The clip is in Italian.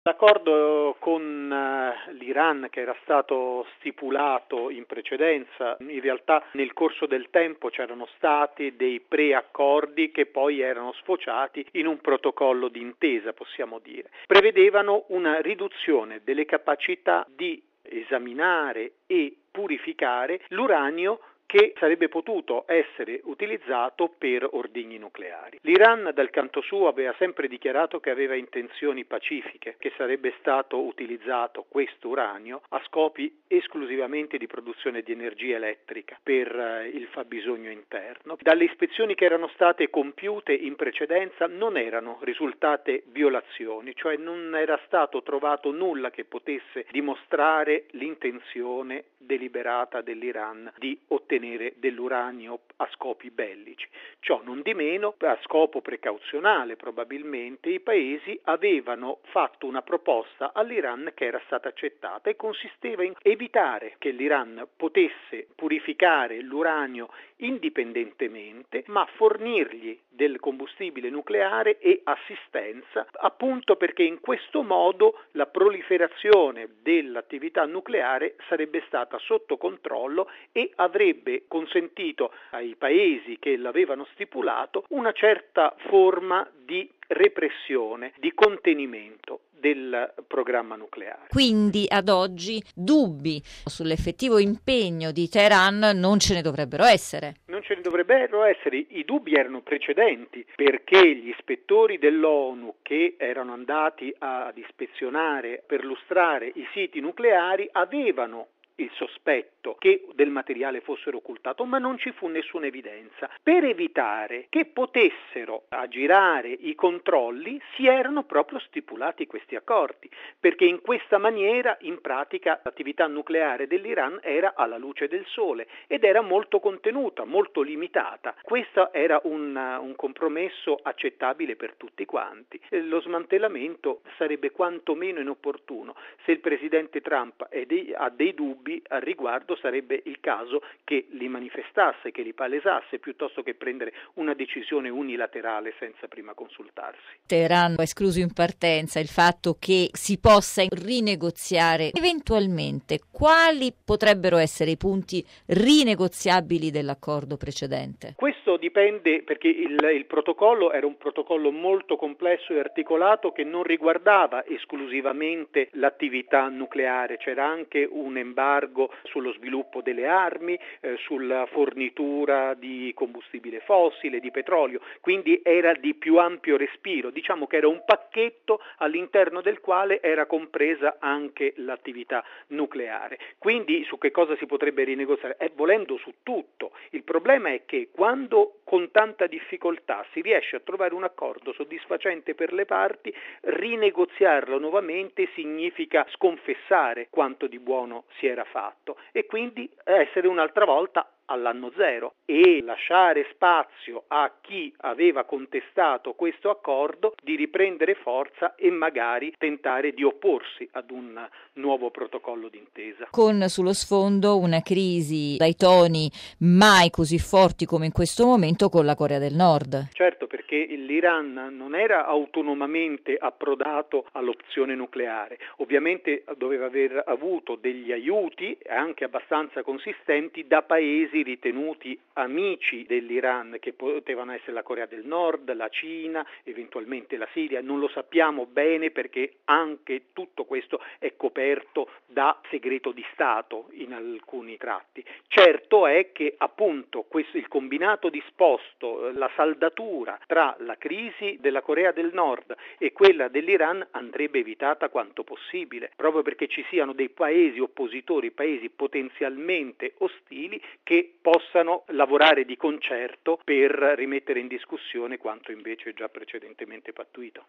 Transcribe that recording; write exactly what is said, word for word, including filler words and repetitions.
L'accordo con eh, l'Iran, che era stato stipulato in precedenza, in realtà nel corso del tempo c'erano stati dei preaccordi che poi erano sfociati in un protocollo d'intesa, possiamo dire. Prevedevano una riduzione delle capacità di esaminare e purificare l'uranio che sarebbe potuto essere utilizzato per ordigni nucleari. L'Iran dal canto suo aveva sempre dichiarato che aveva intenzioni pacifiche, che sarebbe stato utilizzato questo uranio a scopi esclusivamente di produzione di energia elettrica per eh, il fabbisogno interno. Dalle ispezioni che erano state compiute in precedenza non erano risultate violazioni, cioè non era stato trovato nulla che potesse dimostrare l'intenzione deliberata dell'Iran di ottenere dell'uranio a scopi bellici. Ciò non di meno, a scopo precauzionale probabilmente, i paesi avevano fatto una proposta all'Iran che era stata accettata e consisteva in evitare che l'Iran potesse purificare l'uranio indipendentemente, ma fornirgli del combustibile nucleare e assistenza, appunto perché in questo modo la proliferazione dell'attività nucleare sarebbe stata sotto controllo e avrebbe consentito ai paesi che l'avevano stipulato una certa forma di repressione, di contenimento del programma nucleare. Quindi ad oggi dubbi sull'effettivo impegno di Teheran non ce ne dovrebbero essere. Non ce ne dovrebbero essere, i dubbi erano precedenti perché gli ispettori dell'ONU che erano andati ad ispezionare, perlustrare i siti nucleari avevano il sospetto che del materiale fossero occultato, ma non ci fu nessuna evidenza. Per evitare che potessero aggirare i controlli si erano proprio stipulati questi accordi, perché in questa maniera in pratica l'attività nucleare dell'Iran era alla luce del sole ed era molto contenuta, molto limitata. Questo era un, un compromesso accettabile per tutti quanti. Lo smantellamento sarebbe quantomeno inopportuno. Se il presidente Trump è dei, ha dei dubbi al riguardo, sarebbe il caso che li manifestasse, che li palesasse, piuttosto che prendere una decisione unilaterale senza prima consultarsi. Teheran ha escluso in partenza il fatto che si possa rinegoziare. Eventualmente, quali potrebbero essere i punti rinegoziabili dell'accordo precedente? Questo dipende, perché il, il protocollo era un protocollo molto complesso e articolato che non riguardava esclusivamente l'attività nucleare, c'era anche un embargo sullo sviluppo delle armi, eh, sulla fornitura di combustibile fossile, di petrolio, quindi era di più ampio respiro, diciamo che era un pacchetto all'interno del quale era compresa anche l'attività nucleare. Quindi su che cosa si potrebbe rinegoziare? Eh, volendo su tutto. Il problema è che quando con tanta difficoltà si riesce a trovare un accordo soddisfacente per le parti, rinegoziarlo nuovamente significa sconfessare quanto di buono si era fatto e quindi essere un'altra volta all'anno zero e lasciare spazio a chi aveva contestato questo accordo di riprendere forza e magari tentare di opporsi ad un nuovo protocollo d'intesa. Con sullo sfondo una crisi dai toni mai così forti come in questo momento con la Corea del Nord. Certo, perché l'Iran non era autonomamente approdato all'opzione nucleare, ovviamente doveva aver avuto degli aiuti anche abbastanza consistenti da paesi ritenuti amici dell'Iran, che potevano essere la Corea del Nord, la Cina, eventualmente la Siria. Non lo sappiamo bene perché anche tutto questo è coperto da segreto di Stato in alcuni tratti. Certo è che appunto questo, il combinato disposto, la saldatura tra la crisi della Corea del Nord e quella dell'Iran andrebbe evitata quanto possibile, proprio perché ci siano dei paesi oppositori, paesi potenzialmente ostili che possano lavorare di concerto per rimettere in discussione quanto invece già precedentemente pattuito.